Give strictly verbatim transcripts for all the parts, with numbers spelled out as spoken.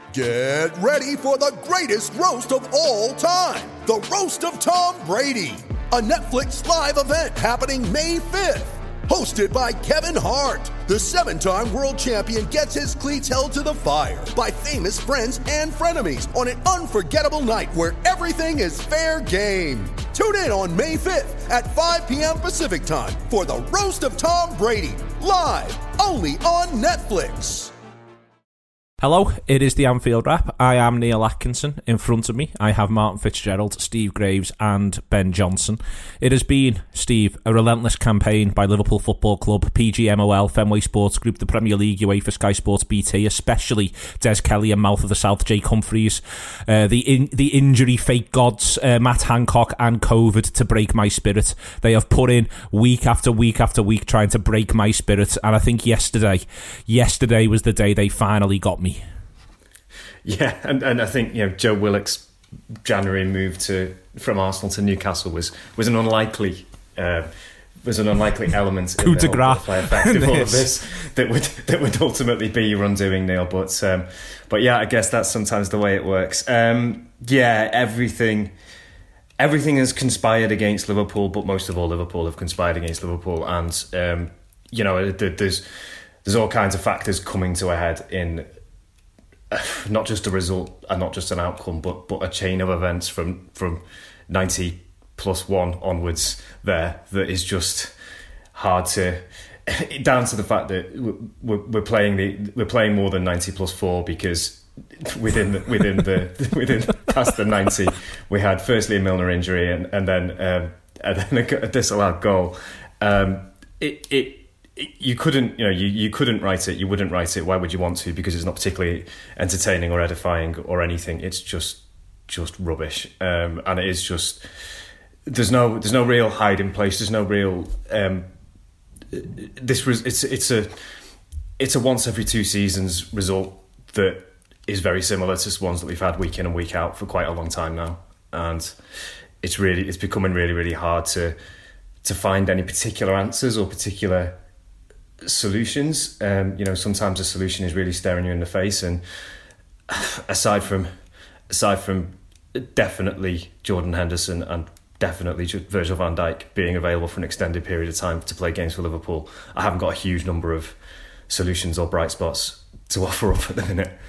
Get ready for the greatest roast of all time, the Roast of Tom Brady, a Netflix live event happening May fifth. Hosted by Kevin Hart, the seven-time world champion gets his cleats held to the fire by famous friends and frenemies on an unforgettable night where everything is fair game. Tune in on May fifth at five p.m. Pacific time for the Roast of Tom Brady, live only on Netflix. Hello, it is the Anfield Wrap. I am Neil Atkinson. In front of me, I have Martin Fitzgerald, Steve Graves and Ben Johnson. It has been, Steve, a relentless campaign by Liverpool Football Club, P G M O L, Fenway Sports Group, the Premier League, UEFA, Sky Sports, B T, especially Des Kelly and Mouth of the South, Jake Humphries, uh, the in, the injury fake gods, uh, Matt Hancock and COVID to break my spirit. They have put in week after week after week trying to break my spirit, and I think yesterday, yesterday was the day they finally got me. Yeah, and, and I think, you know, Joe Willock's January move to from Arsenal to Newcastle was was an unlikely uh, was an unlikely element in the butterfly effect of all of this that would that would ultimately be your undoing, Neil. But um, but yeah, I guess that's sometimes the way it works. Um, yeah, everything everything has conspired against Liverpool, but most of all, Liverpool have conspired against Liverpool, and um, you know, there's there's all kinds of factors coming to a head in. Not just a result and not just an outcome, but but a chain of events from from ninety plus one onwards there that is just hard to, down to the fact that we're, we're playing the we're playing more than ninety plus four, because within the, within the within past the ninety we had firstly a Milner injury and and then um, and then a, a disallowed goal. Um, it it. You couldn't, you know, you, you couldn't write it. You wouldn't write it. Why would you want to? Because it's not particularly entertaining or edifying or anything. It's just, just rubbish. Um, and it is just. There's no, there's no real hiding place. There's no real. Um, this was. It's, it's a, it's a once every two seasons result that is very similar to ones that we've had week in and week out for quite a long time now. And it's really, it's becoming really, really hard to, to find any particular answers or particular solutions. Um, you know, sometimes a solution is really staring you in the face, and aside from aside from definitely Jordan Henderson and definitely Virgil van Dijk being available for an extended period of time to play games for Liverpool, I haven't got a huge number of solutions or bright spots to offer up at the minute.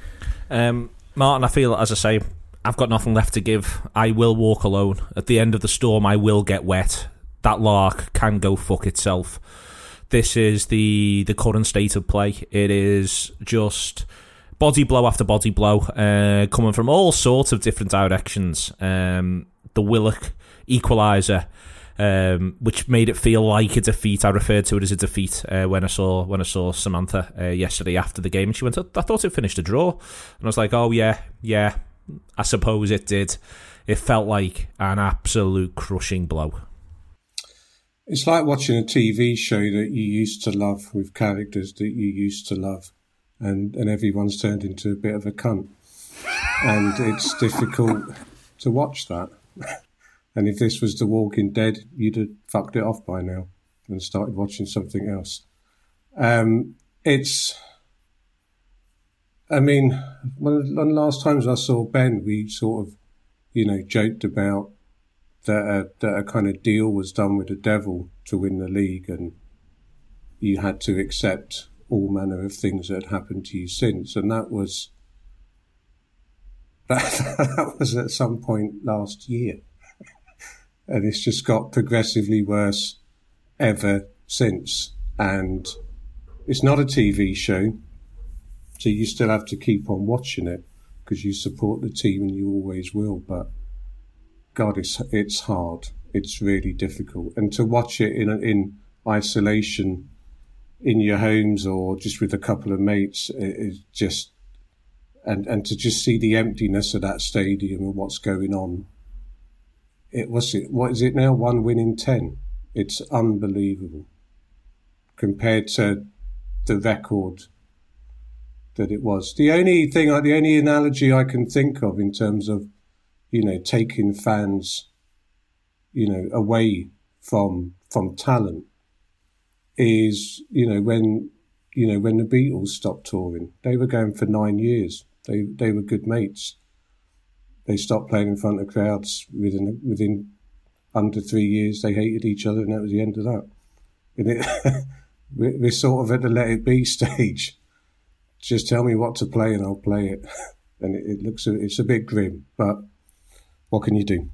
Um, Martin, I feel, as I say, I've got nothing left to give. I will walk alone. At the end of the storm, I will get wet. That lark can go fuck itself. This is the the current state of play. It is just body blow after body blow, uh, coming from all sorts of different directions. Um, the Willock equaliser, um, which made it feel like a defeat. I referred to it as a defeat uh, when I saw when I saw Samantha uh, yesterday after the game, and she went, "I thought it finished a draw," and I was like, "Oh yeah, yeah, I suppose it did." It felt like an absolute crushing blow. It's like watching a T V show that you used to love with characters that you used to love, and, and everyone's turned into a bit of a cunt. And it's difficult to watch that. And if this was The Walking Dead, you'd have fucked it off by now and started watching something else. Um, it's, I mean, one of the last times I saw Ben, we sort of, you know, joked about that a, that a kind of deal was done with the devil to win the league, and you had to accept all manner of things that had happened to you since. And that was that, that was at some point last year. And it's just got progressively worse ever since. And it's not a T V show, so you still have to keep on watching it because you support the team and you always will. But God, it's it's hard. It's really difficult. And to watch it in in isolation in your homes or just with a couple of mates is just, and, and to just see the emptiness of that stadium and what's going on. It was it. What is it now? One win in ten. It's unbelievable compared to the record that it was. The only thing, the only analogy I can think of in terms of, you know, taking fans, you know, away from from talent is, you know, when, you know, when the Beatles stopped touring, they were going for nine years. They they were good mates. They stopped playing in front of crowds within within under three years. They hated each other, and that was the end of that. And it, we're sort of at the let it be stage. Just tell me what to play, and I'll play it. And it, it looks it's a bit grim, but what can you do?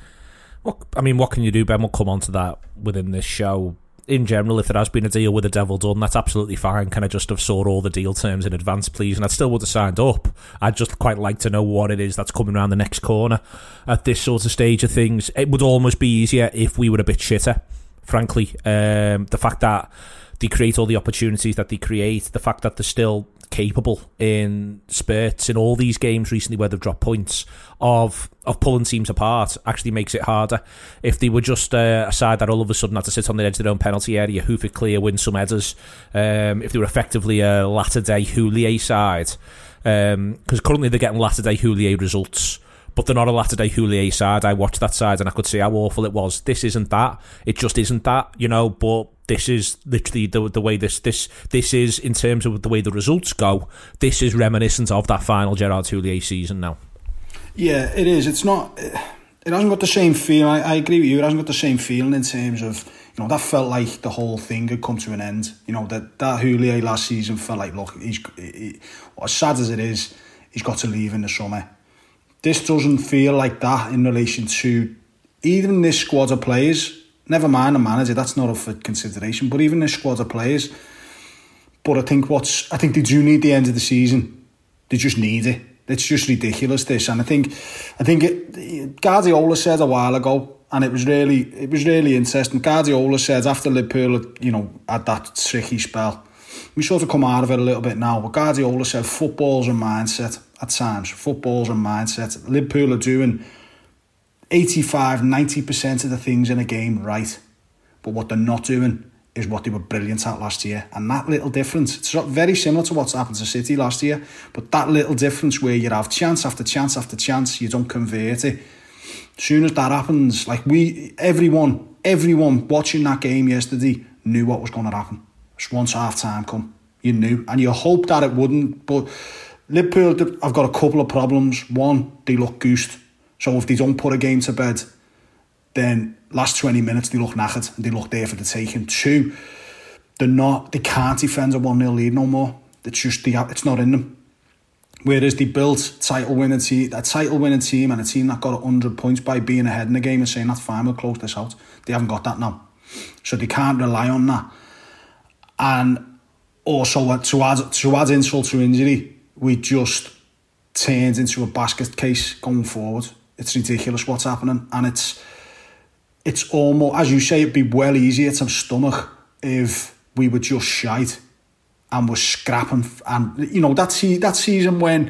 Well, I mean, what can you do, Ben? We'll come on to that within this show. In general, if there has been a deal with the devil done, that's absolutely fine. Can I just have saw all the deal terms in advance, please? And I still would have signed up. I'd just quite like to know what it is that's coming around the next corner at this sort of stage of things. It would almost be easier if we were a bit shitter, frankly. Um, the fact that they create all the opportunities that they create, the fact that they're still capable in spurts in all these games recently where they've dropped points of of pulling teams apart actually makes it harder. If they were just uh, a side that all of a sudden had to sit on the edge of their own penalty area, hoof it clear, win some headers, um, if they were effectively a latter-day Houllier side, because um, currently they're getting latter-day Houllier results, but they're not a latter-day Houllier side. I watched that side and I could see how awful it was. This isn't that. It just isn't that, you know, but this is literally the the way this this this is, in terms of the way the results go, this is reminiscent of that final Gerard Houllier season now. Yeah, it is. It's not. It hasn't got the same feeling. I, I agree with you. It hasn't got the same feeling in terms of, you know, that felt like the whole thing had come to an end. You know, that that Houllier last season felt like, look, he's he, as sad as it is, he's got to leave in the summer. This doesn't feel like that in relation to even this squad of players. Never mind the manager, that's not up for consideration. But even this squad of players. But I think what's I think they do need the end of the season. They just need it. It's just ridiculous, this. And I think I think it, Guardiola said a while ago, and it was really it was really interesting. Guardiola said after Liverpool, you know, had that tricky spell, we sort of come out of it a little bit now. But Guardiola said football's a mindset at times. Football's a mindset. Liverpool are doing eighty-five, ninety percent of the things in a game right, but what they're not doing is what they were brilliant at last year. And that little difference, it's very similar to what's happened to City last year, but that little difference where you have chance after chance after chance, you don't convert it. As soon as that happens, like we, everyone, everyone watching that game yesterday knew what was going to happen. Just once half time come, you knew, and you hope that it wouldn't. But Liverpool, I've got a couple of problems. One, they look goosed. So if they don't put a game to bed, then last twenty minutes they look knackered and they look there for the taking. Two, they're not, they can't defend a one nil lead no more. It's just, the, it's not in them. Whereas they built title winning team, a title winning team and a team that got one hundred points by being ahead in the game and saying that's fine, we'll close this out. They haven't got that now. So they can't rely on that. And also to add, to add insult to injury, we just turned into a basket case going forward. It's ridiculous what's happening, and it's it's almost, as you say, it'd be well easier to stomach if we were just shite and were scrapping. And you know that se- that season when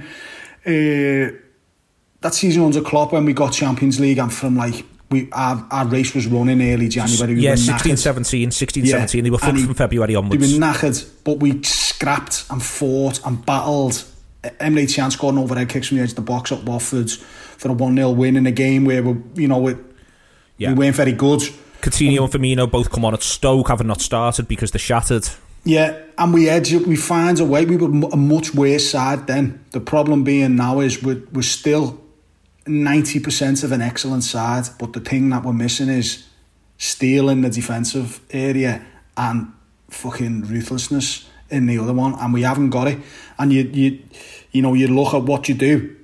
uh, that season under Klopp when we got Champions League, and from like we our, our race was running early January. We yeah, were sixteen seventeen, sixteen seventeen. Yeah. They were fucked from February onwards. They were knackered, but we scrapped and fought and battled. Emre Can scored an overhead kicks from the edge of the box at Watford for a one nil win in a game where we, you know, it, yeah. we weren't very good. Coutinho um, and Firmino both come on at Stoke, having not started because they're shattered. Yeah, and we edge it. We find a way. We were a much worse side then. The problem being now is we're, we're still ninety percent of an excellent side, but the thing that we're missing is steel in the defensive area and fucking ruthlessness in the other one, and we haven't got it. And you you you know, you look at what you do.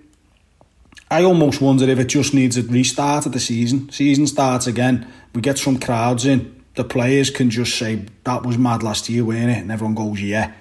I almost wonder if it just needs a restart of the season. Season starts again. We get some crowds in. The players can just say, that was mad last year, weren't it? And everyone goes, yeah.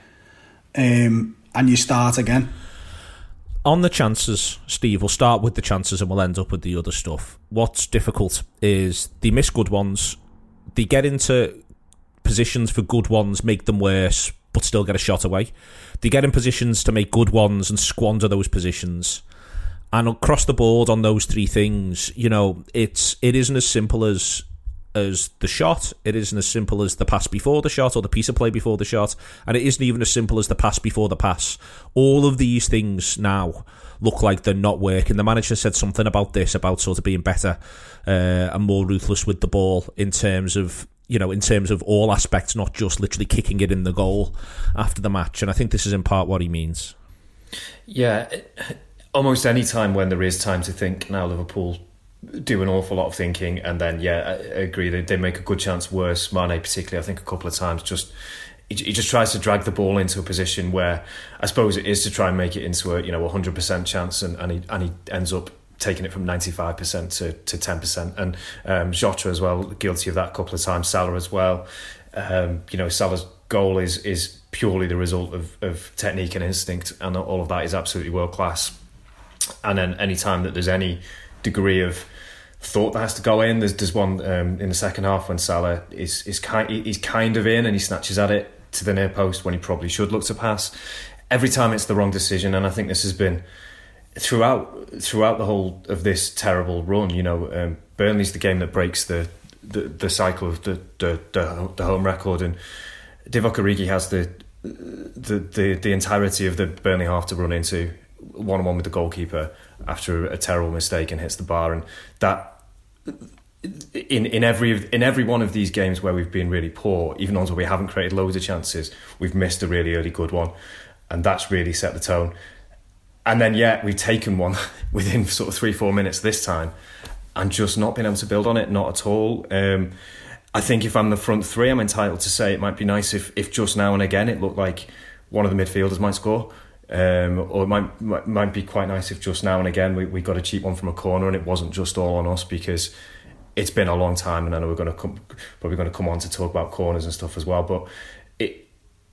Um, and you start again. On the chances, Steve, we'll start with the chances and we'll end up with the other stuff. What's difficult is they miss good ones. They get into positions for good ones, make them worse, but still get a shot away. They get in positions to make good ones and squander those positions. And across the board on those three things, you know, it's it isn't as simple as as the shot. It isn't as simple as the pass before the shot or the piece of play before the shot. And it isn't even as simple as the pass before the pass. All of these things now look like they're not working. The manager said something about this, about sort of being better uh, and more ruthless with the ball in terms of, you know, in terms of all aspects, not just literally kicking it in the goal after the match. And I think this is in part what he means. Yeah, almost any time when there is time to think, now Liverpool do an awful lot of thinking, and then yeah, I agree they, they make a good chance worse. Mane particularly, I think a couple of times, just he, he just tries to drag the ball into a position where I suppose it is to try and make it into a you know a hundred percent chance, and, and he and he ends up taking it from ninety-five percent to to ten percent. And um, Jota as well, guilty of that a couple of times. Salah as well. Um, you know, Salah's goal is is purely the result of, of technique and instinct, and all of that is absolutely world class. And then any time that there's any degree of thought that has to go in, there's there's one um, in the second half when Salah is is kind he's kind of in and he snatches at it to the near post when he probably should look to pass. Every time it's the wrong decision, and I think this has been throughout throughout the whole of this terrible run. You know, um, Burnley's the game that breaks the the, the cycle of the, the the the home record, and Divock Origi has the the the the entirety of the Burnley half to run into one on one with the goalkeeper after a terrible mistake and hits the bar. And that in in every in every one of these games where we've been really poor, even ones where we haven't created loads of chances, we've missed a really early good one, and that's really set the tone. And then yeah, we've taken one within sort of three four minutes this time, and just not been able to build on it, not at all. Um, I think if I'm the front three, I'm entitled to say it might be nice if if just now and again it looked like one of the midfielders might score. Um, or it might, might might be quite nice if just now and again we, we got a cheap one from a corner and it wasn't just all on us, because it's been a long time, and I know we're going to come probably going to come on to talk about corners and stuff as well. But it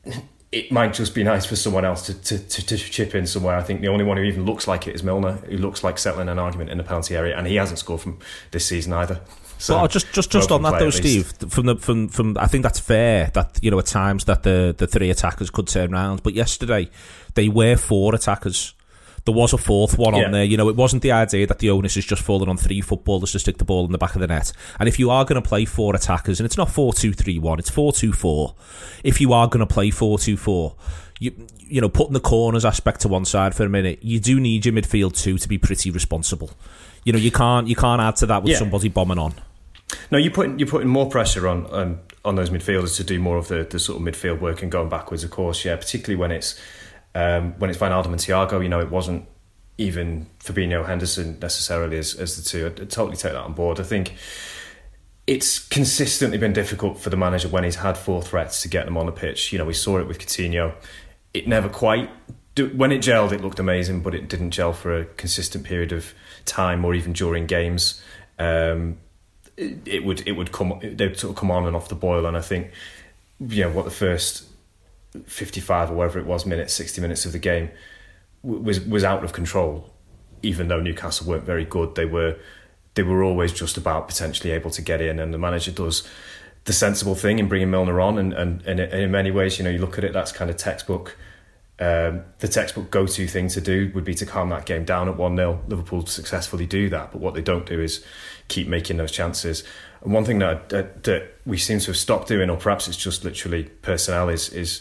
it might just be nice for someone else to, to, to, to chip in somewhere. I think the only one who even looks like it is Milner, who looks like settling an argument in the penalty area, and he hasn't scored from this season either. So well, just just just on that though, Steve, from the from from I think that's fair that you know at times that the the three attackers could turn around, but yesterday they were four attackers. There was a fourth one yeah. on there. You know, it wasn't the idea that the onus is just falling on three footballers to stick the ball in the back of the net. And if you are going to play four attackers, and it's not four two three one, it's four two four. If you are going to play four two four, you you know, putting the corners aspect to one side for a minute, you do need your midfield too to be pretty responsible. You know, you can't you can't add to that with yeah. somebody bombing on. No, you're putting you're putting more pressure on, on on those midfielders to do more of the, the sort of midfield work and going backwards, of course. Yeah, particularly when it's um, when it's Wijnaldum and Thiago. You know, it wasn't even Fabinho, Henderson necessarily as as the two. I totally take that on board. I think it's consistently been difficult for the manager when he's had four threats to get them on the pitch. You know, we saw it with Coutinho. It never quite. When it gelled, it looked amazing, but it didn't gel for a consistent period of time, or even during games. Um, It, it would it would come they'd sort of come on and off the boil, and I think you know what the first fifty-five or whatever it was minutes, sixty minutes of the game was was out of control. Even though Newcastle weren't very good, they were they were always just about potentially able to get in, and the manager does the sensible thing in bringing Milner on, and and, and in many ways, you know, you look at it, that's kind of textbook. Um, the textbook go-to thing to do would be to calm that game down at one nil. Liverpool successfully do that, but what they don't do is keep making those chances. And one thing that, that that we seem to have stopped doing, or perhaps it's just literally personnel, is is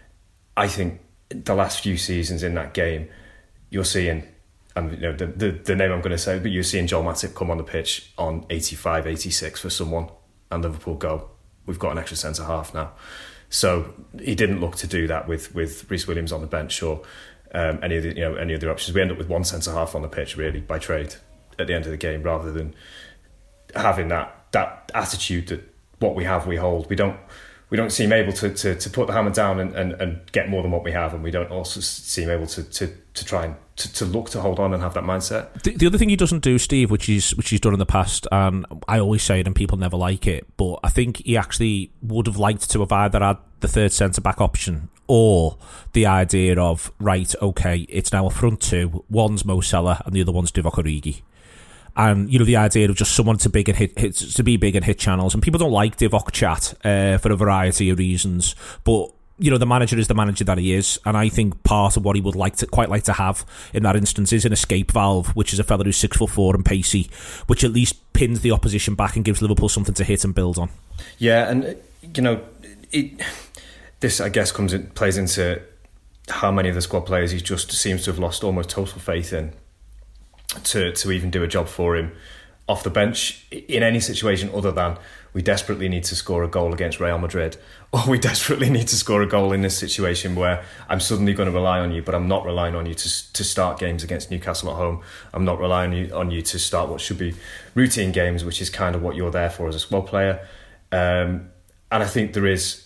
I think the last few seasons in that game, you're seeing, and you know the, the the name I'm going to say, but you're seeing Joel Matip come on the pitch on eighty-five, eighty-six for someone, and Liverpool go, we've got an extra centre half now. So he didn't look to do that with with Reece Williams on the bench, or um, any of the you know any of the options. We end up with one centre half on the pitch really by trade at the end of the game, rather than having that that attitude that what we have we hold. We don't we don't seem able to to, to put the hammer down and, and, and get more than what we have, and we don't also seem able to to, to try and to, to look to hold on and have that mindset. The, the other thing he doesn't do, Steve, which he's which he's done in the past, and I always say it and people never like it, but I think he actually would have liked to have either had the third centre back option, or the idea of, right, okay, it's now a front two, one's Mo Salah and the other one's Divock Origi. And, you know, the idea of just someone to big and hit, hit to be big and hit channels. And people don't like Divock chat uh, for a variety of reasons. But, you know, the manager is the manager that he is. And I think part of what he would like to quite like to have in that instance is an escape valve, which is a fella who's six foot four and pacey, which at least pins the opposition back and gives Liverpool something to hit and build on. Yeah, and, you know, it, this, I guess, comes in, plays into how many of the squad players he just seems to have lost almost total faith in. To, to even do a job for him, off the bench in any situation other than we desperately need to score a goal against Real Madrid, or we desperately need to score a goal in this situation where I'm suddenly going to rely on you, but I'm not relying on you to to start games against Newcastle at home. I'm not relying on you, on you to start what should be routine games, which is kind of what you're there for as a squad player. Um, and I think there is,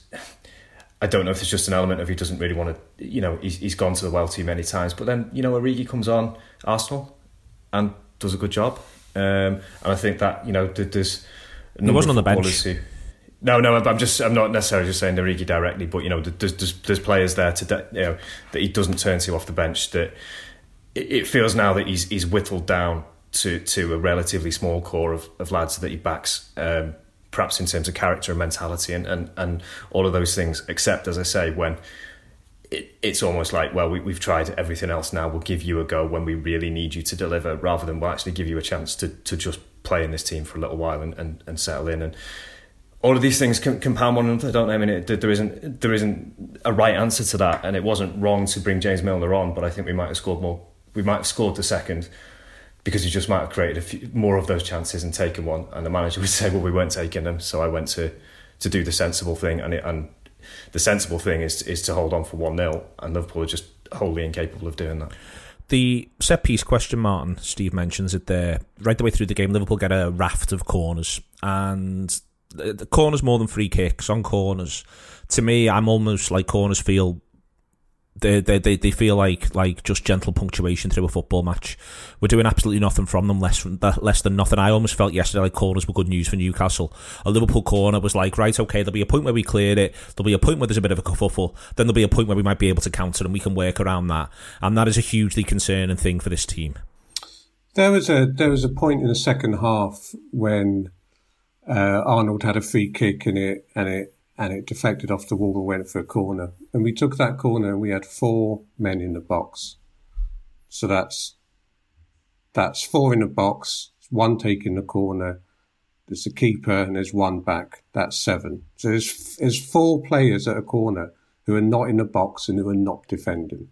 I don't know if it's just an element of he doesn't really want to, you know, he's, he's gone to the well too many times, but then, you know, Origi comes on Arsenal and does a good job. Um, and I think that, you know, there's... He wasn't on the bench. Who, no, no, I'm just. I'm not necessarily just saying Origi directly, but you know, there's there's, there's players there to you know that he doesn't turn to off the bench. That it, it feels now that he's he's whittled down to to a relatively small core of, of lads that he backs, um, perhaps in terms of character and mentality and, and, and all of those things. Except, as I say, when it, it's almost like, well, we, we've tried everything else now. We'll give you a go when we really need you to deliver, rather than we'll actually give you a chance to to just play in this team for a little while and, and, and settle in. And all of these things can compound one another, don't they? I mean, it, there isn't there isn't a right answer to that, and it wasn't wrong to bring James Milner on, but I think we might have scored more. We might have scored the second because he just might have created a few more of those chances and taken one. And the manager would say, "Well, we weren't taking them," so I went to to do the sensible thing, and it, and the sensible thing is is to hold on for one nil, and Liverpool are just wholly incapable of doing that. The set piece question, Martin, Steve mentions it there. Right the way through the game, Liverpool get a raft of corners, and the, the corners more than free kicks. On corners, to me, I'm almost like corners feel they they they, they feel like like just gentle punctuation through a football match. We're doing absolutely nothing from them, less less than nothing. I almost felt yesterday like corners were good news for Newcastle. A Liverpool corner was like, right, okay, there'll be a point where we cleared it, there'll be a point where there's a bit of a kerfuffle, then there'll be a point where we might be able to counter and we can work around that. And that is a hugely concerning thing for this team. There was a there was a point in the second half when uh, Arnold had a free kick and it and it and it deflected off the wall and went for a corner. And we took that corner and we had four men in the box. So that's that's four in the box, one taking the corner, there's a keeper and there's one back. That's seven. So there's, there's four players at a corner who are not in the box and who are not defending.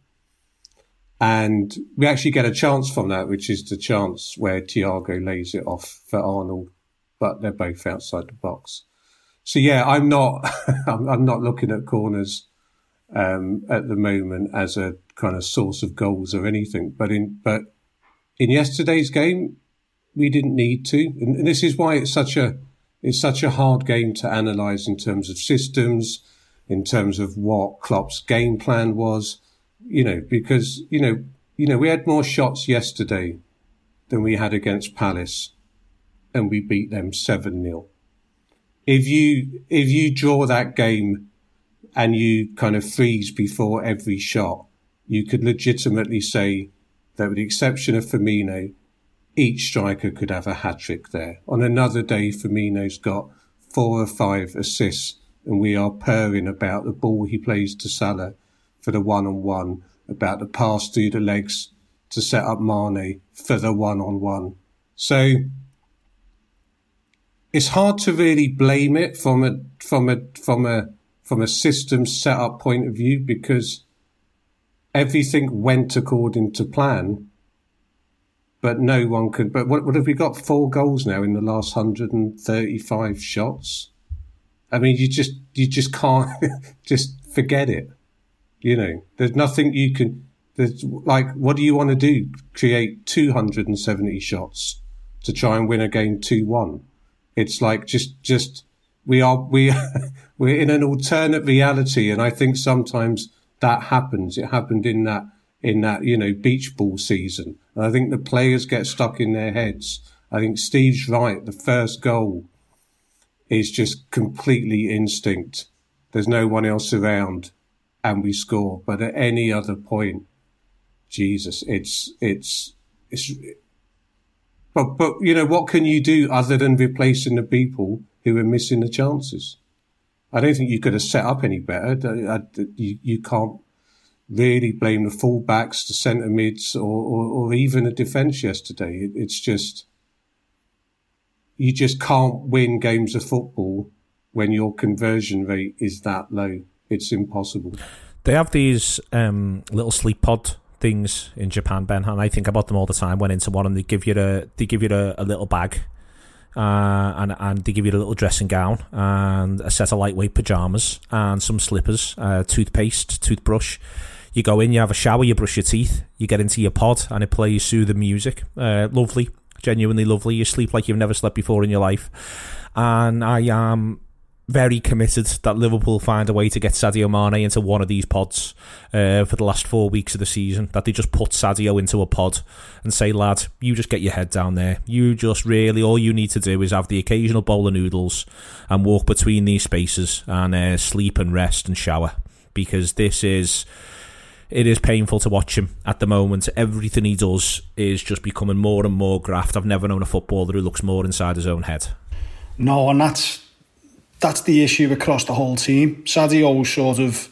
And we actually get a chance from that, which is the chance where Thiago lays it off for Arnold, but they're both outside the box. So yeah, I'm not, I'm, I'm not looking at corners um, at the moment as a kind of source of goals or anything. But in, but in yesterday's game, we didn't need to, and, and this is why it's such a, it's such a hard game to analyse in terms of systems, in terms of what Klopp's game plan was. You know, because you know, you know, we had more shots yesterday than we had against Palace, and we beat them seven nil. If you if you draw that game and you kind of freeze before every shot, you could legitimately say that, with the exception of Firmino, each striker could have a hat-trick there. On another day, Firmino's got four or five assists, and we are purring about the ball he plays to Salah for the one-on-one, about the pass through the legs to set up Mane for the one-on-one. So it's hard to really blame it from a from a from a from a system set-up point of view, because everything went according to plan, but no one could. But what, what have we got? Four goals now in the last one hundred thirty-five shots. I mean, you just you just can't just forget it. You know, there's nothing you can. There's like, what do you want to do? Create two hundred seventy shots to try and win a game two one? It's like just just we are we we're in an alternate reality, and I think sometimes that happens. It happened in that in that you know beach ball season, and I think the players get stuck in their heads. I think Steve's right. The first goal is just completely instinct. There's no one else around, and we score. But at any other point, Jesus, it's it's it's. But but you know, what can you do other than replacing the people who are missing the chances? I don't think you could have set up any better. You you can't really blame the full-backs, the centre mids, or, or or even the defence yesterday. It, it's just you just can't win games of football when your conversion rate is that low. It's impossible. They have these um, little sleep pod things in Japan, Ben, and I think about them all the time. Went into one and they give you a they give you a, a little bag, uh, and and they give you a little dressing gown and a set of lightweight pyjamas and some slippers, uh, toothpaste, toothbrush. You go in, you have a shower, you brush your teeth, you get into your pod, and it plays soothing music. Uh, lovely, genuinely lovely. You sleep like you've never slept before in your life. And I am very committed that Liverpool find a way to get Sadio Mane into one of these pods uh, for the last four weeks of the season. That they just put Sadio into a pod and say, lad, you just get your head down there. You just really, all you need to do is have the occasional bowl of noodles and walk between these spaces and uh, sleep and rest and shower. Because this is... It is painful to watch him at the moment. Everything he does is just becoming more and more graft. I've never known a footballer who looks more inside his own head. No, and that's that's the issue across the whole team. Sadio's sort of,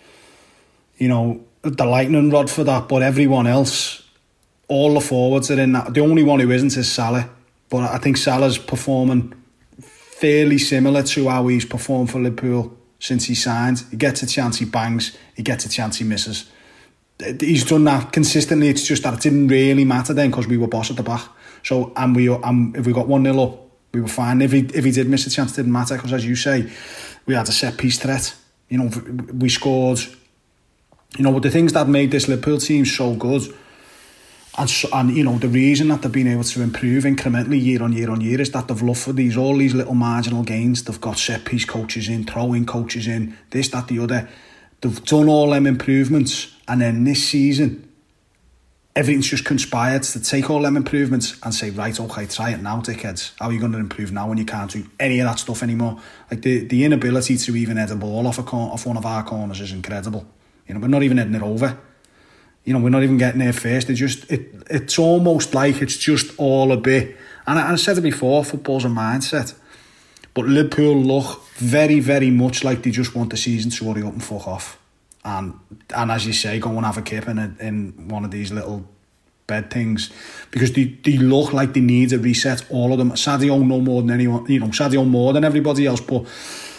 you know, the lightning rod for that, but everyone else, all the forwards are in that. The only one who isn't is Salah. But I think Salah's performing fairly similar to how he's performed for Liverpool since he signed. He gets a chance, he bangs. He gets a chance, he misses. He's done that consistently. It's just that it didn't really matter then because we were boss at the back. So and we um, if we got one nil up, we were fine. If he if he did miss a chance, it didn't matter because, as you say, we had a set piece threat. You know, we scored. You know, the things that made this Liverpool team so good, and so, and you know the reason that they've been able to improve incrementally year on year on year is that they've looked for these all these little marginal gains. They've got set piece coaches in, throwing coaches in, this, that, the other. They've done all them improvements. And then this season, everything's just conspired to take all them improvements and say, right, okay, try it now, dickheads. How are you going to improve now when you can't do any of that stuff anymore? Like the, the inability to even head a ball off a cor- off one of our corners is incredible. You know, we're not even heading it over. You know, we're not even getting there first. It just it it's almost like it's just all a bit. And I, I said it before, football's a mindset. But Liverpool look very, very much like they just want the season to hurry up and fuck off. And and as you say, go and have a kip in, a, in one of these little bed things. Because they, they look like they need a reset, all of them. Sadio no more than anyone, you know, Sadio more than everybody else. But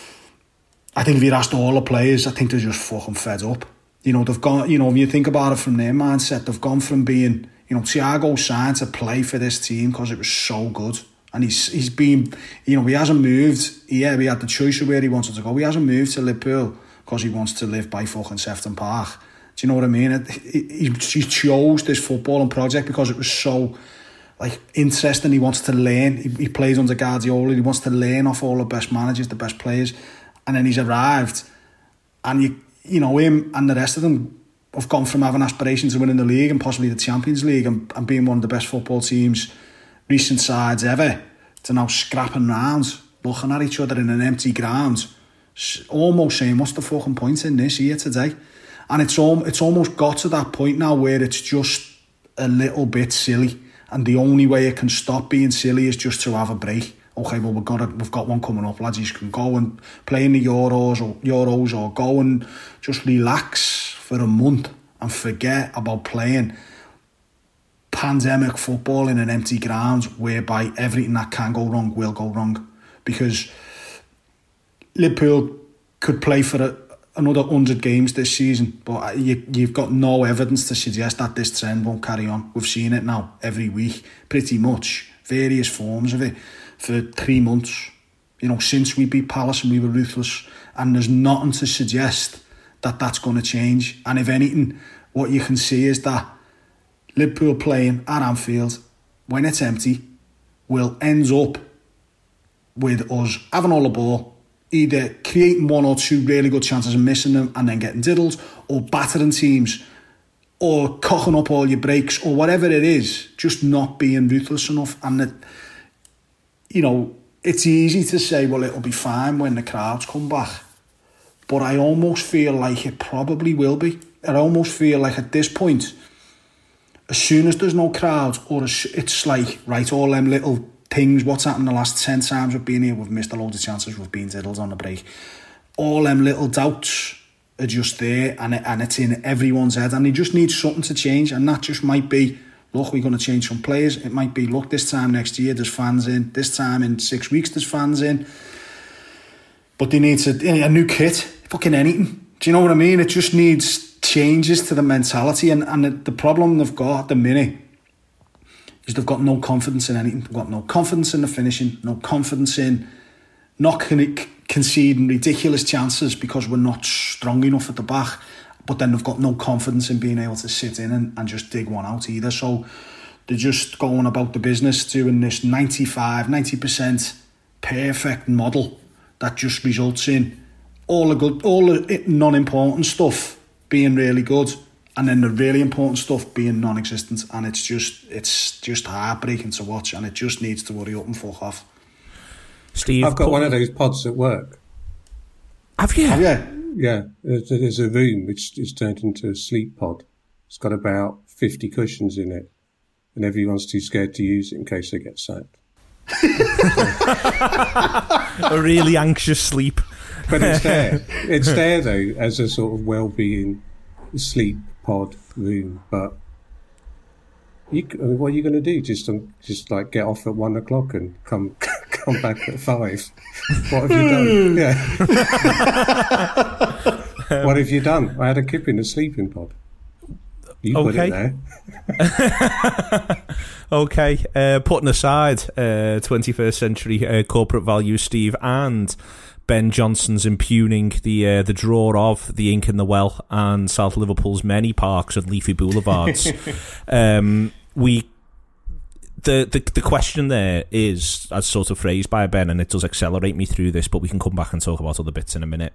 I think if you asked all the players, I think they're just fucking fed up. You know, they've gone, you know, if you think about it from their mindset, they've gone from being, you know, Thiago signed to play for this team because it was so good. And he's he's been, you know, he hasn't moved. Yeah, he had the choice of where he wanted to go. He hasn't moved to Liverpool because he wants to live by fucking Sefton Park. Do you know what I mean? It, he, he chose this footballing project because it was so, like, interesting. He wants to learn. He, he plays under Guardiola. He wants to learn off all the best managers, the best players. And then he's arrived. And, you you know, him and the rest of them have gone from having aspirations of winning the league and possibly the Champions League and, and being one of the best football teams, recent sides ever, to now scrapping round, looking at each other in an empty ground, almost saying, what's the fucking point in this here today? And it's all, it's almost got to that point now where it's just a little bit silly, and the only way it can stop being silly is just to have a break. Okay, well, we've got a, we've got one coming up, lads. You can go and play in the Euros or Euros or go and just relax for a month and forget about playing pandemic football in an empty ground whereby everything that can go wrong will go wrong. Because Liverpool could play for a, another one hundred games this season, but you, you've got no evidence to suggest that this trend won't carry on. We've seen it now every week, pretty much, various forms of it, for three months. You know, since we beat Palace and we were ruthless, and there's nothing to suggest that that's going to change. And if anything, what you can see is that Liverpool playing at Anfield, when it's empty, will end up with us having all the ball, either creating one or two really good chances and missing them and then getting diddled, or battering teams, or cocking up all your breaks, or whatever it is, just not being ruthless enough. And that, you know, it's easy to say, well, it'll be fine when the crowds come back, but I almost feel like it probably will be. I almost feel like at this point, as soon as there's no crowds, or it's like, right, all them little things, what's happened the last ten times we've been here, we've missed a load of chances, we've been diddled on the break, all them little doubts are just there, and, it, and it's in everyone's head, and they just need something to change. And that just might be, look, we're going to change some players. It might be, look, this time next year there's fans in, this time in six weeks there's fans in, but they need to, a new kit, fucking anything. Do you know what I mean? It just needs changes to the mentality. And, and the, the problem they've got at the minute, is they've got no confidence in anything. They've got no confidence in the finishing, no confidence in not con- conceding ridiculous chances because we're not strong enough at the back, but then they've got no confidence in being able to sit in and, and just dig one out either. So they're just going about the business doing this ninety-five, ninety percent perfect model that just results in all the good, all the non-important stuff being really good, and then the really important stuff being non-existent. And it's just, it's just heartbreaking to watch, and it just needs to worry up and fuck off. Steve, I've got put... one of those pods at work. Have you? Have you? Yeah, there's, there's a room which is turned into a sleep pod. It's got about fifty cushions in it, and everyone's too scared to use it in case they get sacked. A really anxious sleep. But it's there. It's there, though, as a sort of well-being sleep pod room. But you, I mean, what are you going to do? Just um, just like get off at one o'clock and come come back at five? What have you done? Yeah. What have you done? I had a kip in a sleeping pod. You okay. put it there. Okay. Uh, putting aside uh, twenty-first century uh, corporate values, Steve, and Ben Johnson's impugning the uh, the draw of the Ink in the Well and South Liverpool's many parks and leafy boulevards. um, we the, the the question there is, as sort of phrased by Ben, and it does accelerate me through this, but we can come back and talk about other bits in a minute.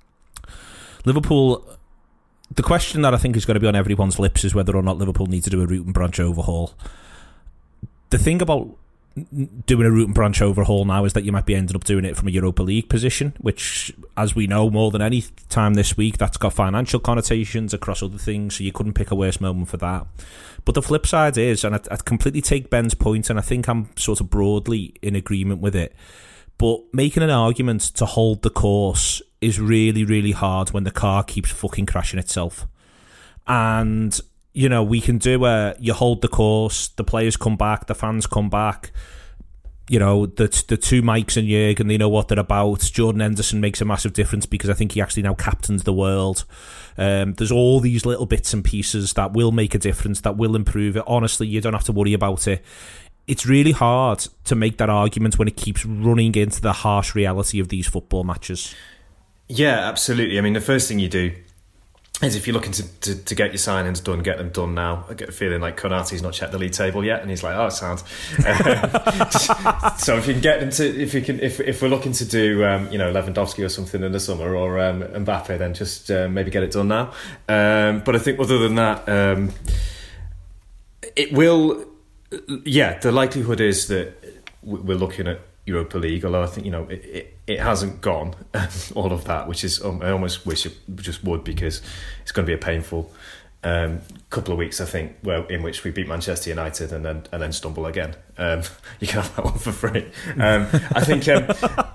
Liverpool, the question that I think is going to be on everyone's lips is whether or not Liverpool need to do a root and branch overhaul. The thing about doing a root and branch overhaul now is that you might be ending up doing it from a Europa League position, which, as we know more than any time this week, that's got financial connotations across other things, so you couldn't pick a worse moment for that. But the flip side is, and I, I completely take Ben's point, and I think I'm sort of broadly in agreement with it, but making an argument to hold the course is really, really hard when the car keeps fucking crashing itself. And you know, we can do a, you hold the course, the players come back, the fans come back, you know, the the two Mikes and Jurgen, they know what they're about. Jordan Henderson makes a massive difference because I think he actually now captains the world. Um, there's all these little bits and pieces that will make a difference, that will improve it. Honestly, you don't have to worry about it. It's really hard to make that argument when it keeps running into the harsh reality of these football matches. Yeah, absolutely. I mean, the first thing you do is if you're looking to, to, to get your signings done, get them done now. I get a feeling like Konati's not checked the league table yet, and he's like, "Oh, sound." Um, so if you can get them to, if you can, if if we're looking to do, um, you know, Lewandowski or something in the summer, or um, Mbappe, then just uh, maybe get it done now. Um, but I think other than that, um, it will. Yeah, the likelihood is that we're looking at Europa League, although I think, you know, it, it, it hasn't gone, all of that, which is, um, I almost wish it just would, because it's going to be a painful um, couple of weeks, I think, where in which we beat Manchester United and then and then stumble again. Um, you can have that one for free. Um, I think um,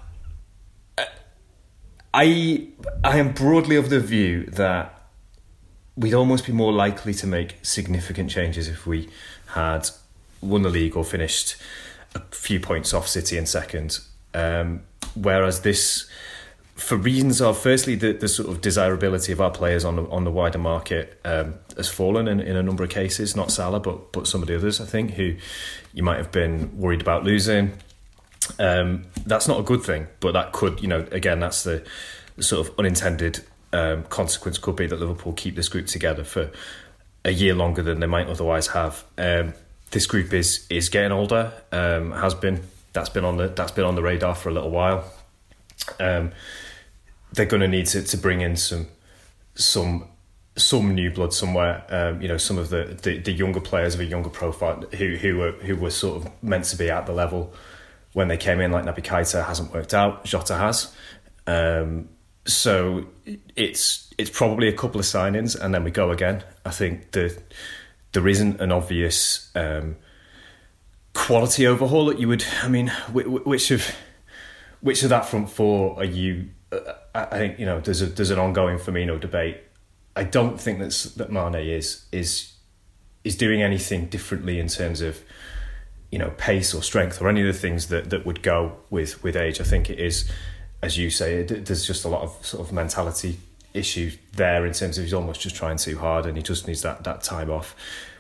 I I am broadly of the view that we'd almost be more likely to make significant changes if we had won the league or finished a few points off City in second, um, whereas this, for reasons of, firstly, the, the sort of desirability of our players on the, on the wider market um, has fallen in, in a number of cases, not Salah, but but some of the others, I think, who you might have been worried about losing. Um, that's not a good thing, but that could, you know, again, that's the, the sort of unintended um, consequence could be that Liverpool keep this group together for a year longer than they might otherwise have. Um, This group is is getting older. Um, has been that's been on the that's been on the radar for a little while. Um, they're going to need to to bring in some some some new blood somewhere. Um, you know, some of the, the, the younger players of a younger profile who who were who were sort of meant to be at the level when they came in, like Naby Keita, hasn't worked out. Jota has. Um, so it's it's probably a couple of signings and then we go again. I think the. There isn't an obvious um, quality overhaul that you would. I mean, which of which of that front four are you? Uh, I think, you know, there's a there's an ongoing Firmino debate. I don't think that's that Mane is is is doing anything differently in terms of, you know, pace or strength or any of the things that, that would go with with age. I think it is, as you say, it, there's just a lot of sort of mentality issue there in terms of he's almost just trying too hard and he just needs that that time off.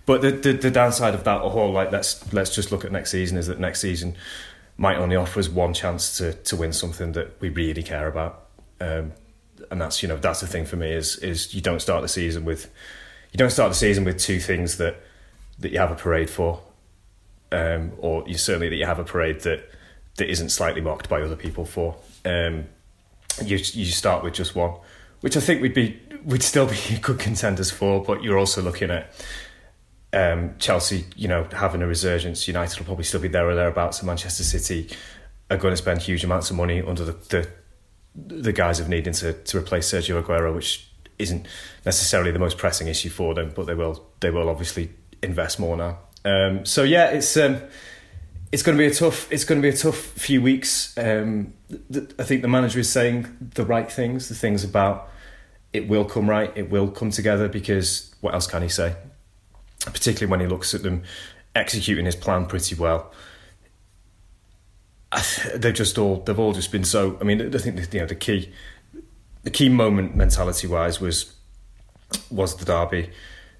but the, the the downside of that whole like let's let's just look at next season is that next season might only offer us one chance to to win something that we really care about, um, and that's you know that's the thing for me is is you don't start the season with you don't start the season with two things that that you have a parade for, um, or you certainly that you have a parade that that isn't slightly mocked by other people for. Um, you you start with just one, which I think we'd be we'd still be good contenders for, but you're also looking at um, Chelsea, you know, having a resurgence. United will probably still be there or thereabouts, and Manchester City are going to spend huge amounts of money under the the, the guise of needing to, to replace Sergio Aguero, which isn't necessarily the most pressing issue for them, but they will they will obviously invest more now. Um, so yeah, it's um, it's going to be a tough it's going to be a tough few weeks. Um, th- I think the manager is saying the right things, the things about it will come right, it will come together, because what else can he say? Particularly when he looks at them executing his plan pretty well. They've just all they've all just been so. I mean, I think the, you know the key the key moment mentality wise was was the derby.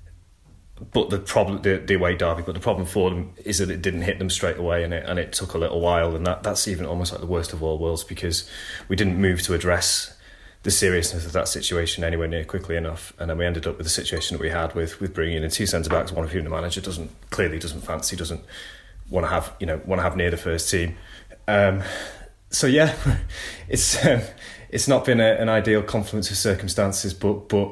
But the problem, the, the away derby, but the problem for them is that it didn't hit them straight away, and it and it took a little while, and that, that's even almost like the worst of all worlds, because we didn't move to address the seriousness of that situation anywhere near quickly enough, and then we ended up with the situation that we had with with bringing in two centre backs, one of whom the manager doesn't clearly doesn't fancy, doesn't want to have you know want to have near the first team. Um, so yeah, it's um, it's not been a, an ideal confluence of circumstances, but but.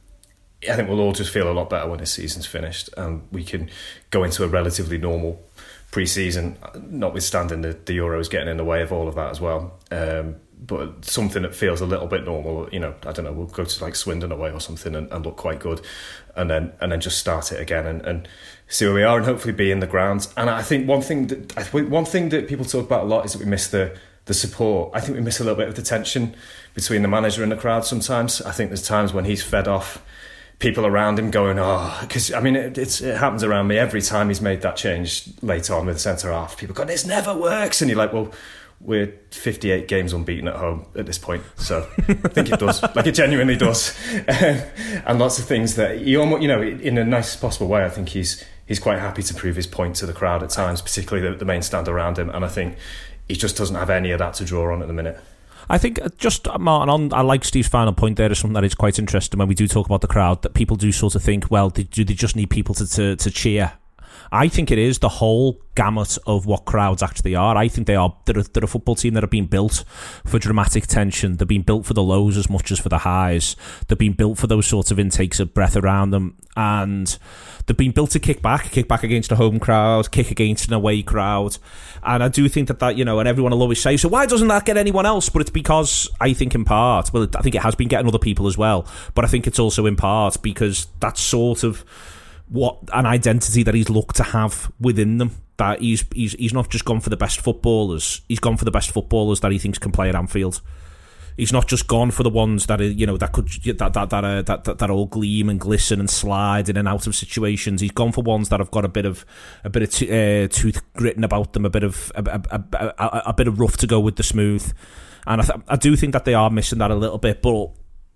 I think we'll all just feel a lot better when this season's finished, and we can go into a relatively normal pre-season, notwithstanding the, the Euros getting in the way of all of that as well. Um, but something that feels a little bit normal, you know, I don't know, we'll go to like Swindon away or something and, and look quite good, and then and then just start it again and, and see where we are, and hopefully be in the ground. And I think one thing that I think one thing that people talk about a lot is that we miss the the support. I think we miss a little bit of the tension between the manager and the crowd sometimes. I think there's times when he's fed off people around him going, oh, because I mean, it, it's, it happens around me every time he's made that change later on with the centre half. People go, this never works. And you're like, well, we're fifty-eight games unbeaten at home at this point. So I think it does. Like, it genuinely does. Um, and lots of things that he almost, you know, in the nicest possible way, I think he's he's quite happy to prove his point to the crowd at times, particularly the, the main stand around him. And I think he just doesn't have any of that to draw on at the minute. I think just, Martin, on, I like Steve's final point there is something that is quite interesting when we do talk about the crowd, that people do sort of think, well, do they just need people to, to, to cheer? I think it is the whole gamut of what crowds actually are. I think they are, they're a, they're a football team that have been built for dramatic tension. They've been built for the lows as much as for the highs. They've been built for those sorts of intakes of breath around them. And they've been built to kick back, kick back against a home crowd, kick against an away crowd. And I do think that, that, you know, and everyone will always say, so why doesn't that get anyone else? But it's because, I think in part, well, I think it has been getting other people as well, but I think it's also in part because that's sort of what an identity that he's looked to have within them. That he's he's he's not just gone for the best footballers, he's gone for the best footballers that he thinks can play at Anfield. He's not just gone for the ones that are, you know, that could that that that, uh, that that that all gleam and glisten and slide in and out of situations. He's gone for ones that have got a bit of a bit of t- uh, tooth gritting about them, a bit of a, a, a, a, a bit of rough to go with the smooth. And I, th- I do think that they are missing that a little bit, but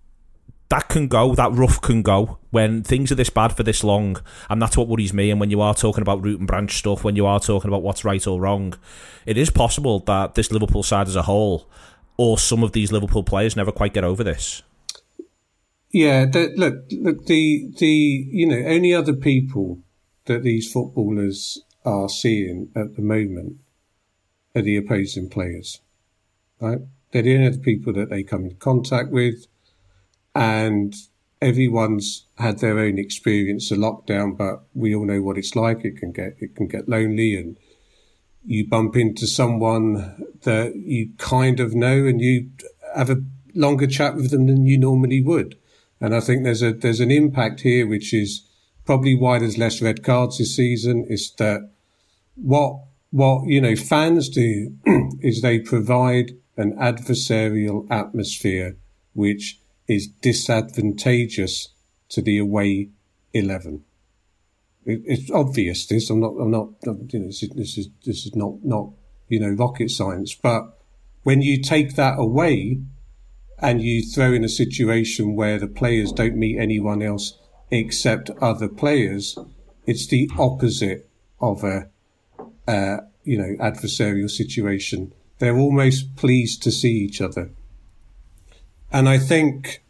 that can go, that rough can go when things are this bad for this long, and that's what worries me. And when you are talking about root and branch stuff, when you are talking about what's right or wrong, it is possible that this Liverpool side as a whole, or some of these Liverpool players, never quite get over this. Yeah, the, look, look, the the you know only other people that these footballers are seeing at the moment are the opposing players, right? They're the only other people that they come in contact with, and everyone's had their own experience of lockdown. But we all know what it's like. It can get it can get lonely, and you bump into someone that you kind of know and you have a longer chat with them than you normally would. And I think there's a there's an impact here, which is probably why there's less red cards this season, is that what, what you know, fans do is they provide an adversarial atmosphere which is disadvantageous to the away eleven. It's obvious. This I'm not. I'm not. You know, this is this is, this is not not you know rocket science. But when you take that away, and you throw in a situation where the players don't meet anyone else except other players, It's the opposite of a, uh, you know, adversarial situation. They're almost pleased to see each other. And I think,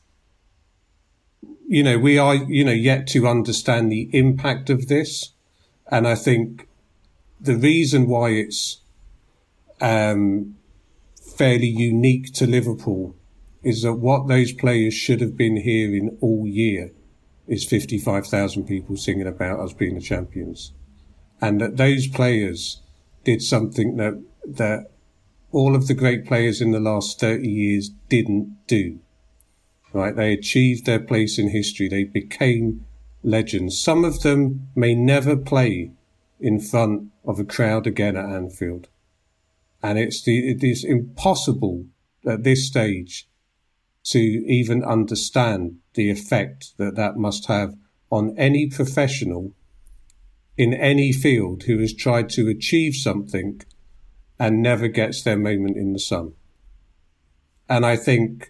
you know, we are, you know, yet to understand the impact of this. And I think the reason why it's um, fairly unique to Liverpool is that what those players should have been hearing all year is fifty-five thousand people singing about us being the champions. And that those players did something that, that all of the great players in the last thirty years didn't do. Right? They achieved their place in history. They became legends. Some of them may never play in front of a crowd again at Anfield. And it's the, it is impossible at this stage to even understand the effect that that must have on any professional in any field who has tried to achieve something and never gets their moment in the sun. And I think,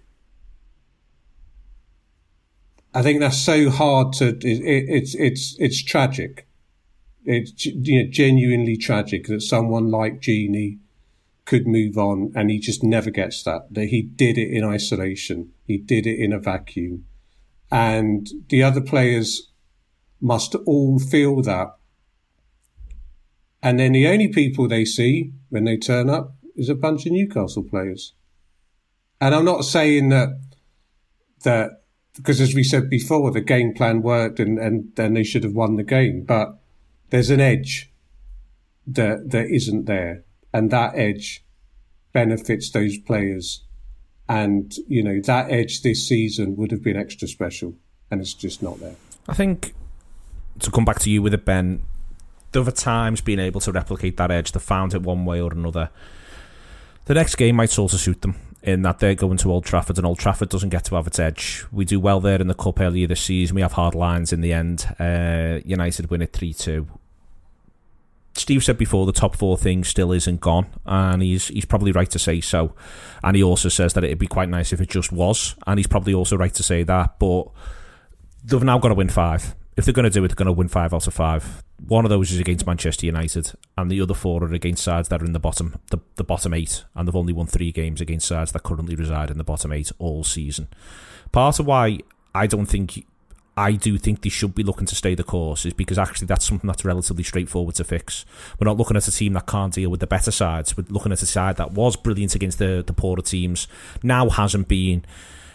I think that's so hard to, it, it's, it's, it's tragic. It's, you know, genuinely tragic that someone like Gini could move on and he just never gets that. That he did it in isolation. He did it in a vacuum. And the other players must all feel that. And then the only people they see when they turn up is a bunch of Newcastle players. And I'm not saying that, that, because as we said before, the game plan worked and, and then they should have won the game. But there's an edge that, that isn't there. And that edge benefits those players. And, you know, that edge this season would have been extra special. And it's just not there. I think, to come back to you with it, Ben, the other times being able to replicate that edge, they found it one way or another. The next game might sort of suit them, in that they're going to Old Trafford, and Old Trafford doesn't get to have its edge. We do well there in the Cup earlier this season. We have hard lines in the end. Uh, United win it three two. Steve said before the top four thing still isn't gone, and he's he's probably right to say so. And he also says that it'd be quite nice if it just was, and he's probably also right to say that. But they've now got to win five. If they're going to do it, they're going to win five out of five. One of those is against Manchester United, and the other four are against sides that are in the bottom, the, the bottom eight, and they've only won three games against sides that currently reside in the bottom eight all season. Part of why I don't think. I do think they should be looking to stay the course is because actually that's something that's relatively straightforward to fix. We're not looking at a team that can't deal with the better sides. We're looking at a side that was brilliant against the, the poorer teams, now hasn't been.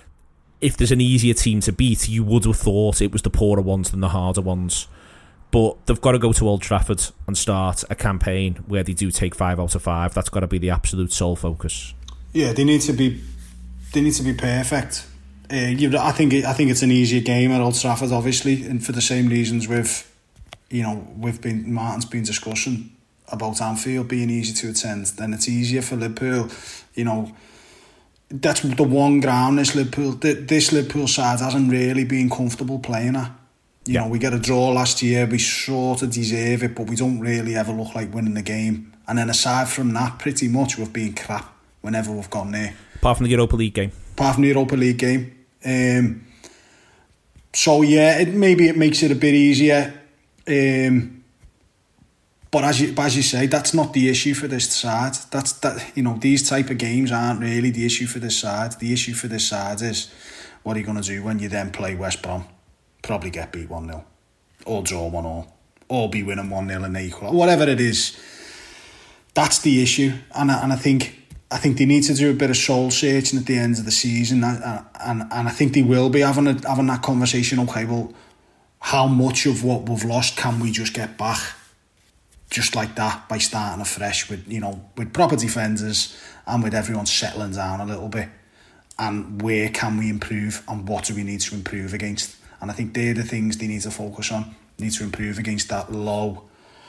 If there's an easier team to beat, you would have thought it was the poorer ones than the harder ones. But they've got to go to Old Trafford and start a campaign where they do take five out of five. That's got to be the absolute sole focus. Yeah, they need to be. They need to be perfect. Uh, you, I think it, I think it's an easier game at Old Trafford, obviously, and for the same reasons we've, you know, we've been Martin's been discussing about Anfield being easy to attend. Then it's easier for Liverpool. You know, that's the one ground this Liverpool this Liverpool side hasn't really been comfortable playing at. You yeah. know, we get a draw last year. We sort of deserve it, but we don't really ever look like winning the game. And then aside from that, pretty much we've been crap whenever we've gone there. Apart from the Europa League game. Apart from the Europa League game. Um, so yeah, it, maybe it makes it a bit easier. Um, but as you as you say, that's not the issue for this side. That's that you know these type of games aren't really the issue for this side. The issue for this side is what are you going to do when you then play West Brom? Probably get beat one nil, or draw one all, or be winning one nil and equal, whatever it is. That's the issue, and I, and I think. I think they need to do a bit of soul searching at the end of the season, and and, and I think they will be having a, having that conversation. Okay, well, how much of what we've lost can we just get back, just like that, by starting afresh with you know with proper defenders and with everyone settling down a little bit, and where can we improve and what do we need to improve against? And I think they're the things they need to focus on. They need to improve against that low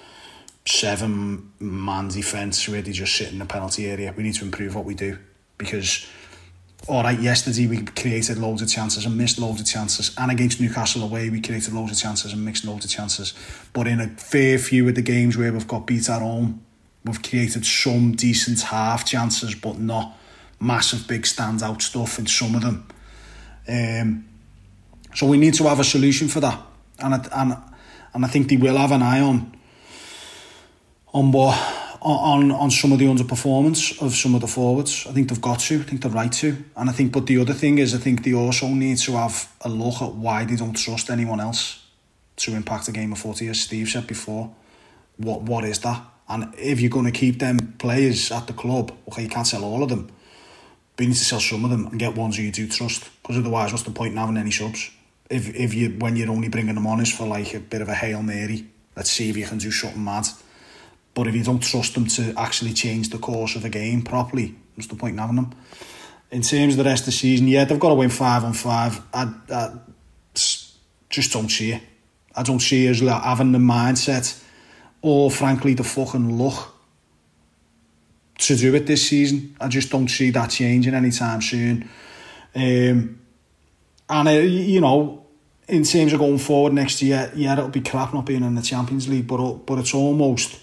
seven man defence where they just sit in the penalty area. We need to improve what we do, because alright, yesterday we created loads of chances and missed loads of chances, and against Newcastle away we created loads of chances and missed loads of chances, but in a fair few of the games where we've got beat at home, we've created some decent half chances, but not massive big standout stuff in some of them. Um, so we need to have a solution for that, and and and I think they will have an eye on on what on on some of the underperformance of some of the forwards. I think they've got to. I think they're right to. And I think, but the other thing is, I think they also need to have a look at why they don't trust anyone else to impact a game of footy, as Steve said before. What what is that? And if you're going to keep them players at the club, okay, you can't sell all of them, but you need to sell some of them and get ones who you do trust. Because otherwise, what's the point in having any subs? If if you when you're only bringing them on is for like a bit of a Hail Mary, let's see if you can do something mad. But if you don't trust them to actually change the course of the game properly, what's the point in having them? In terms of the rest of the season, yeah, they've got to win five on five. I, I just don't see it. I don't see us having the mindset or, frankly, the fucking luck to do it this season. I just don't see that changing anytime soon. Um, and, uh, you know, in terms of going forward next year, yeah, it'll be crap not being in the Champions League, but but it's almost...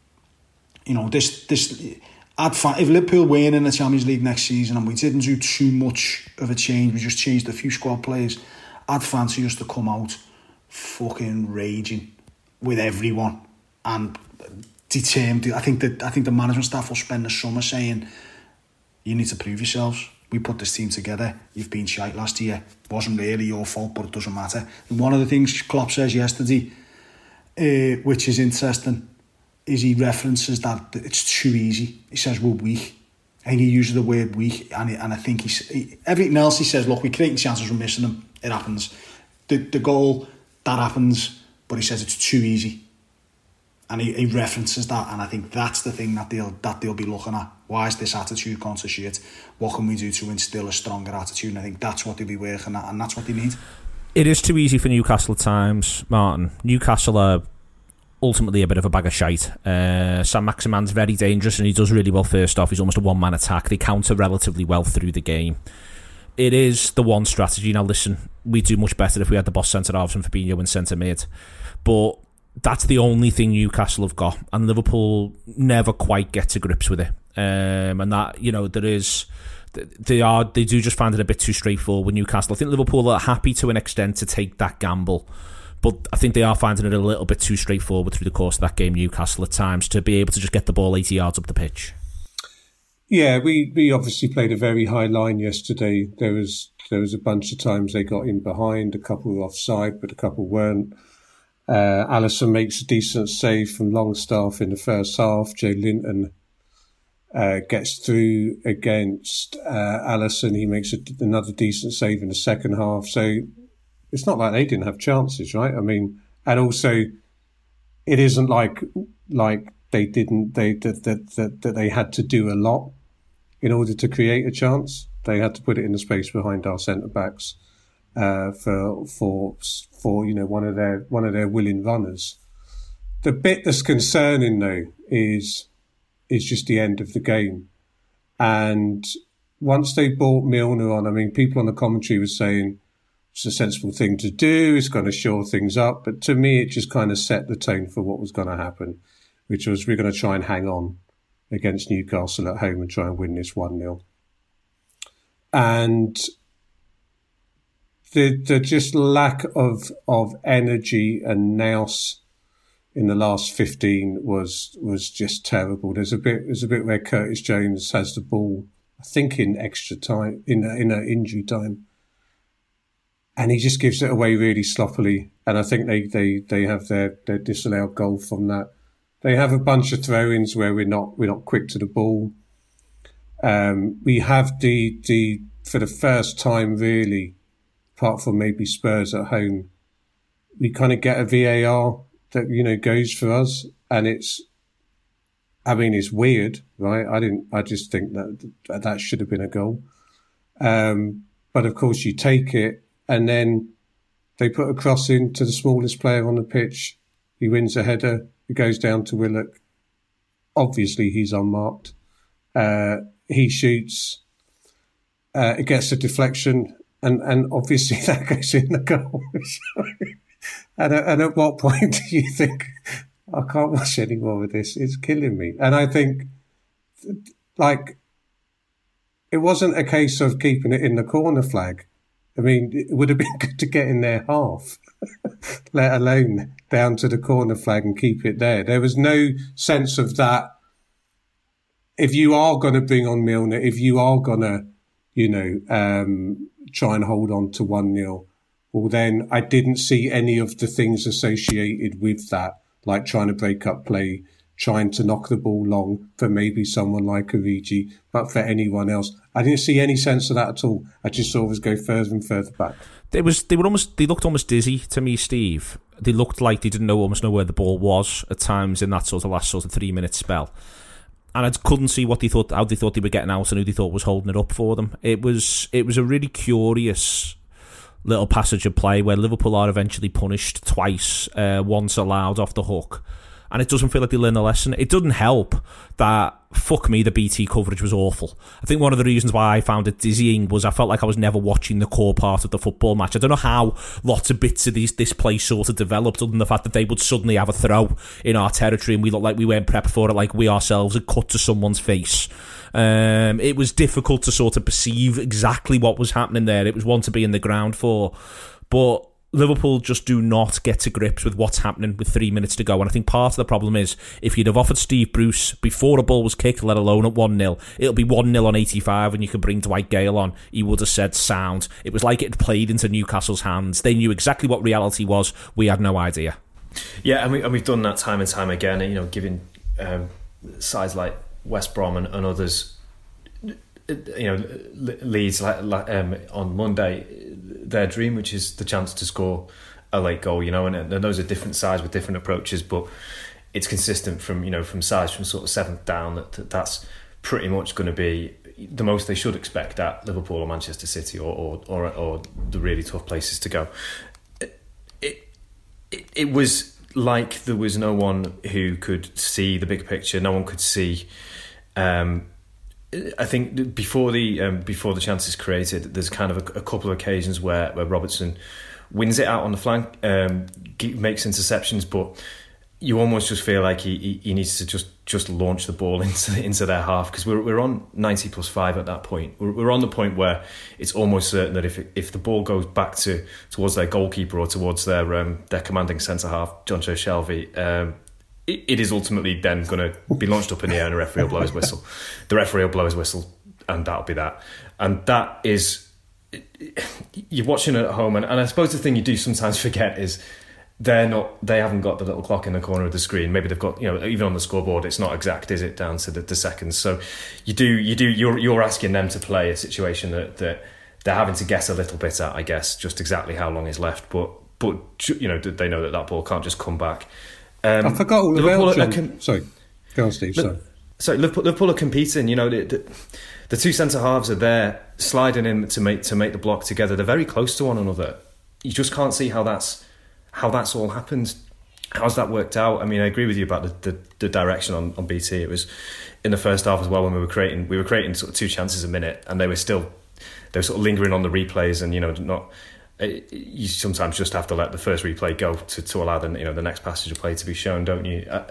You know, this this I'd find, if Liverpool win in the Champions League next season and we didn't do too much of a change, we just changed a few squad players, I'd fancy us to come out fucking raging with everyone and determined. I think that I think the management staff will spend the summer saying, "You need to prove yourselves. We put this team together. You've been shite last year. Wasn't really your fault, but it doesn't matter." And one of the things Klopp says yesterday, uh, which is interesting, is he references that it's too easy. He says we're weak. I think he uses the word weak, and he, and I think he's he, everything else he says. Look, we're creating chances, we're missing them. It happens. The the goal that happens, but he says it's too easy, and he, he references that. And I think that's the thing that they'll that they'll be looking at. Why is this attitude gone to shit? What can we do to instill a stronger attitude? And I think that's what they'll be working at, and that's what they need. It is too easy for Newcastle at times, Martin. Newcastle are ultimately a bit of a bag of shite. Uh, Sam Maximan's very dangerous and he does really well first off. He's almost a one-man attack. They counter relatively well through the game. It is the one strategy. Now listen, we'd do much better if we had the boss centre-halves and Fabinho in centre-mid. But that's the only thing Newcastle have got. And Liverpool never quite get to grips with it. Um, and that, you know, there is... They are. They do just find it a bit too straightforward with Newcastle. I think Liverpool are happy to an extent to take that gamble. But I think they are finding it a little bit too straightforward through the course of that game, Newcastle, at times, to be able to just get the ball eighty yards up the pitch. Yeah, we, we obviously played a very high line yesterday. There was there was a bunch of times they got in behind, a couple were offside, but a couple weren't. Uh, Alisson makes a decent save from Longstaff in the first half. Joe Linton uh, gets through against uh, Alisson. He makes a, another decent save in the second half. So it's not like they didn't have chances, right? I mean, and also it isn't like like they didn't they that that that, that they had to do a lot in order to create a chance. They had to put it in the space behind our centre backs uh, for for for you know one of their one of their willing runners. The bit that's concerning though is is just the end of the game, and once they brought Milner on, I mean, people on the commentary were saying it's a sensible thing to do, it's going to shore things up. But to me, it just kind of set the tone for what was going to happen, which was we're going to try and hang on against Newcastle at home and try and win this one nil. And the the just lack of of energy and nous in the last fifteen was was just terrible. There's a bit there's a bit where Curtis Jones has the ball, I think in extra time, in a, in a injury time, and he just gives it away really sloppily. And I think they, they, they have their, their disallowed goal from that. They have a bunch of throw-ins where we're not we're not quick to the ball. Um, we have the the for the first time really, apart from maybe Spurs at home, we kind of get a V A R that you know goes for us, and it's. I mean, it's weird, right? I didn't. I just think that that should have been a goal. Um, but of course, you take it. And then they put a cross in to the smallest player on the pitch. He wins a header. It goes down to Willock. Obviously, he's unmarked. Uh, he shoots. Uh, it gets a deflection. And, and obviously that goes in the goal. and, at, and at what point do you think, I can't watch any more of this. It's killing me. And I think, like, it wasn't a case of keeping it in the corner flag. I mean, it would have been good to get in their half, let alone down to the corner flag and keep it there. There was no sense of that. If you are going to bring on Milner, if you are going to, you know, um, try and hold on to one nil, well, then I didn't see any of the things associated with that, like trying to break up play, trying to knock the ball long for maybe someone like Origi, but for anyone else, I didn't see any sense of that at all. I just saw us go further and further back. They was they were almost they looked almost dizzy to me, Steve. They looked like they didn't know almost know where the ball was at times in that sort of last sort of three minute spell. And I couldn't see what they thought, how they thought they were getting out, and who they thought was holding it up for them. It was it was a really curious little passage of play where Liverpool are eventually punished twice, uh, once allowed off the hook. And it doesn't feel like they learn a lesson. It doesn't help that, fuck me, the B T coverage was awful. I think one of the reasons why I found it dizzying was I felt like I was never watching the core part of the football match. I don't know how lots of bits of these, this play sort of developed, other than the fact that they would suddenly have a throw in our territory and we looked like we weren't prepped for it, like we ourselves had cut to someone's face. Um, it was difficult to sort of perceive exactly what was happening there. It was one to be in the ground for. But Liverpool just do not get to grips with what's happening with three minutes to go. And I think part of the problem is, if you'd have offered Steve Bruce before a ball was kicked, let alone at one nil, it'll be one nil on eighty-five and you can bring Dwight Gale on, he would have said sound. It was like it had played into Newcastle's hands. They knew exactly what reality was. We had no idea. Yeah, and, we, and we've done that time and time again, you know, giving um, sides like West Brom and, and others, you know, Leeds like, like, um, on Monday, their dream, which is the chance to score a late goal, you know, and, and those are different sides with different approaches, but it's consistent from, you know, from sides from sort of seventh down that, that that's pretty much going to be the most they should expect at Liverpool or Manchester City or or, or, or the really tough places to go. It, it it was like there was no one who could see the big picture. No one could see. Um, I think before the um, before the chance is created, there's kind of a, a couple of occasions where, where Robertson wins it out on the flank, um, makes interceptions, but you almost just feel like he, he, he needs to just, just launch the ball into into their half, because we're we're on ninety plus five at that point. We're, we're on the point where it's almost certain that if it, if the ball goes back to towards their goalkeeper or towards their um, their commanding centre half, Jonjo Shelvey, um, it, it is ultimately then going to be launched up in the air and a referee will blow his whistle. The referee will blow his whistle, and that'll be that. And that is, you're watching it at home, and, and I suppose the thing you do sometimes forget is they're not, they haven't got the little clock in the corner of the screen. Maybe they've got, you know, even on the scoreboard, it's not exact, is it, down to the, the seconds. So you do, you do, you're you're asking them to play a situation that, that they're having to guess a little bit at, I guess, just exactly how long is left. But but you know, they know that that ball can't just come back. Um, I forgot all about John. Com- sorry, go on, Steve. Sorry. So Liverpool, Liverpool are competing. You know, the, the, the two centre halves are there sliding in to make to make the block together. They're very close to one another. You just can't see how that's how that's all happened. How's that worked out? I mean, I agree with you about the, the, the direction on, on B T. It was in the first half as well when we were creating we were creating sort of two chances a minute, and they were still they were sort of lingering on the replays, and you know not. You sometimes just have to let the first replay go to, to allow the you know the next passage of play to be shown, don't you? Uh,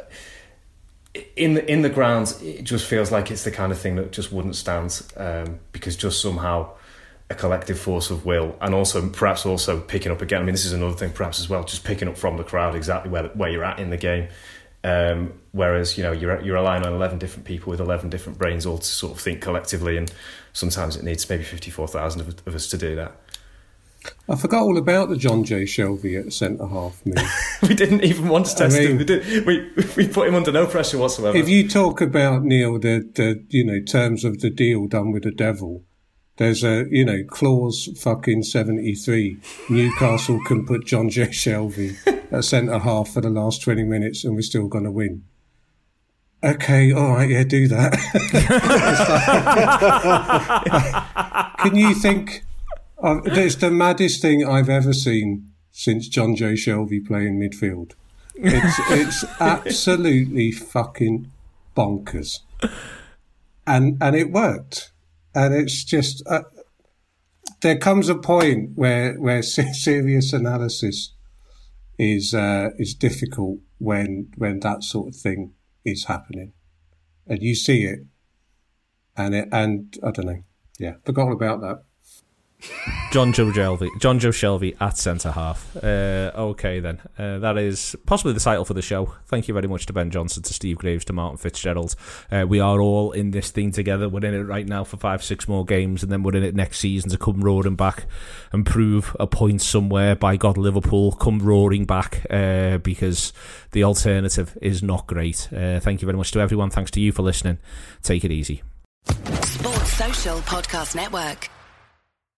in the in the grounds, it just feels like it's the kind of thing that just wouldn't stand, um, because just somehow a collective force of will, and also perhaps also picking up again. I mean, this is another thing, perhaps as well, just picking up from the crowd exactly where where you're at in the game. Um, whereas you know you're you're relying on eleven different people with eleven different brains all to sort of think collectively, and sometimes it needs maybe fifty-four thousand of, of us to do that. I forgot all about the Jonjo Shelvey at centre half move. We didn't even want to test I mean, him. We, did, we we put him under no pressure whatsoever. If you talk about, Neil, the, the you know terms of the deal done with the devil, there's a you know clause fucking seventy-three. Newcastle can put Jonjo Shelvey at centre half for the last twenty minutes, and we're still going to win. Okay, all right, yeah, do that. Can you think? Uh, it's the maddest thing I've ever seen since Jonjo Shelvey playing midfield. It's it's absolutely fucking bonkers, and and it worked. And it's just uh, there comes a point where where serious analysis is uh, is difficult when when that sort of thing is happening, and you see it, and it and I don't know, yeah, forgot about that. John Joe Shelby, John Joe Shelby at centre half. Uh, okay, then. Uh, that is possibly the title for the show. Thank you very much to Ben Johnson, to Steve Graves, to Martin Fitzgerald. Uh, we are all in this thing together. We're in it right now for five, six more games, and then we're in it next season to come roaring back and prove a point somewhere. By God, Liverpool, come roaring back, uh, because the alternative is not great. Uh, thank you very much to everyone. Thanks to you for listening. Take it easy. Sports Social Podcast Network.